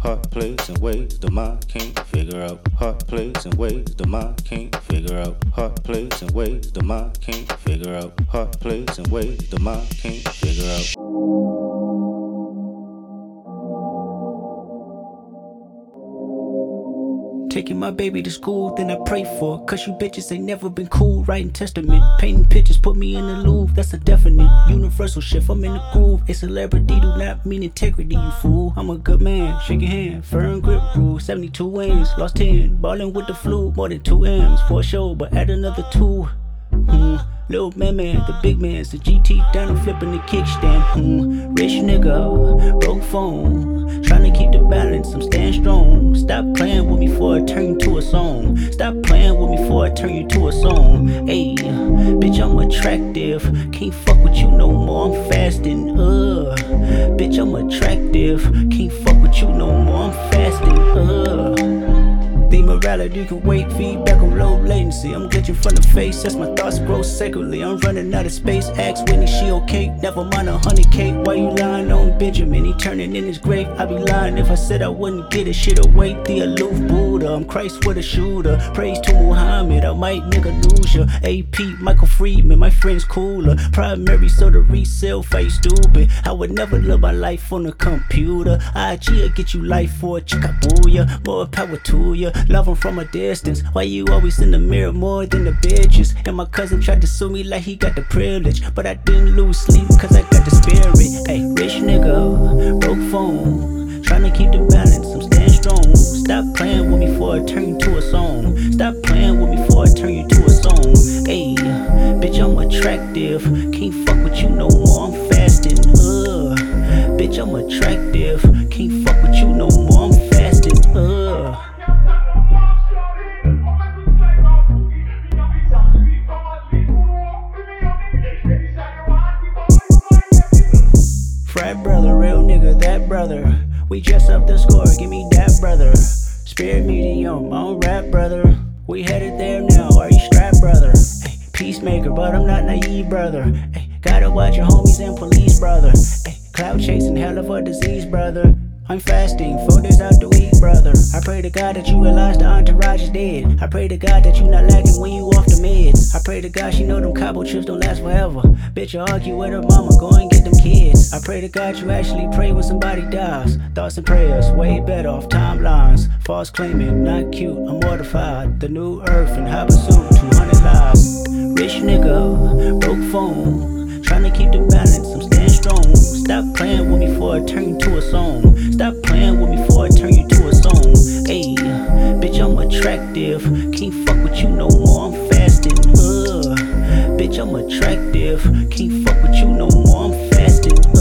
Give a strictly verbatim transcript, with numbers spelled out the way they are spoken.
Heart plays in ways the mind can't figure out. Heart plays in ways the mind can't figure out. Heart plays in ways the mind can't figure out. Heart plays in ways the mind can't figure out. Taking my baby to school, then I pray for her. Cause you bitches ain't never been cool. Writing testament, painting pictures, put me in the Louvre. That's a definite, universal shift, I'm in the groove. A celebrity do not mean integrity, you fool. I'm a good man, shake your hand, firm grip rule. Seventy-two wins, lost ten, ballin' with the flu. More than two M's for a show, but add another two. Hmm, little man man, the big man's the G T down and flipping the kickstand. Hmm, rich nigga, broke phone, trying to keep the balance, I'm staying strong. Stop playing with me before I turn you to a song. Stop playing with me before I turn you to a song. Ayy, bitch I'm attractive, can't fuck with you no more, I'm fasting. Uh, bitch I'm attractive, can't fuck with you no more, I'm fasting. Uh. The morality can wait, feedback on low latency. I'm glitching from the face as my thoughts grow sacredly. I'm running out of space, ask Whitney, she okay? Never mind a hundred K, why you lying on Benjamin? He turning in his grave, I'd be lying if I said I wouldn't get it. Shit away, the aloof Buddha, I'm Christ with a shooter. Praise to Muhammad, I might nigga lose ya. A P, Michael Friedman, my friend's cooler. Primary, so the resale face stupid. I would never live my life on a computer. I G'll get you life for a chickabooya. More power to ya. Love him from a distance. Why you always in the mirror more than the bitches? And my cousin tried to sue me like he got the privilege, but I didn't lose sleep cause I got the spirit. Hey, rich nigga, broke phone, trying to keep the balance, I'm staying strong. Stop playing with me before I turn you to a song. Stop playing with me before I turn you to a song. Hey, bitch I'm attractive, can't fuck with you no more, I'm fasting. Uh, bitch I'm attractive, can't fuck with you no more, I'm fasting. Uh. Frat brother, real nigga, that brother. We dress up the score, give me that brother. Spirit medium, on rap brother. We headed there now, are you strapped brother? Ay, peacemaker, but I'm not naive brother. Ay, gotta watch your homies and police brother. Ay, cloud chasing, hell of a disease brother. I'm fasting, four days out the week, brother. I pray to God that you realize the entourage is dead. I pray to God that you not lacking when you off the meds. I pray to God she know them Cabo trips don't last forever. Bitch, you argue with her mama, go and get them kids. I pray to God you actually pray when somebody dies. Thoughts and prayers, way better off timelines. False claiming, not cute, I'm mortified. The new earth and Habasu, two hundred lives. Rich nigga, broke phone, trying to keep the balance, I'm staying strong. Stop playing with me before I turn you to a song. Stop playing with me before I turn you to a song. Ayy, bitch I'm attractive, can't fuck with you no more, I'm fasting. Uh, bitch I'm attractive, can't fuck with you no more, I'm fasting.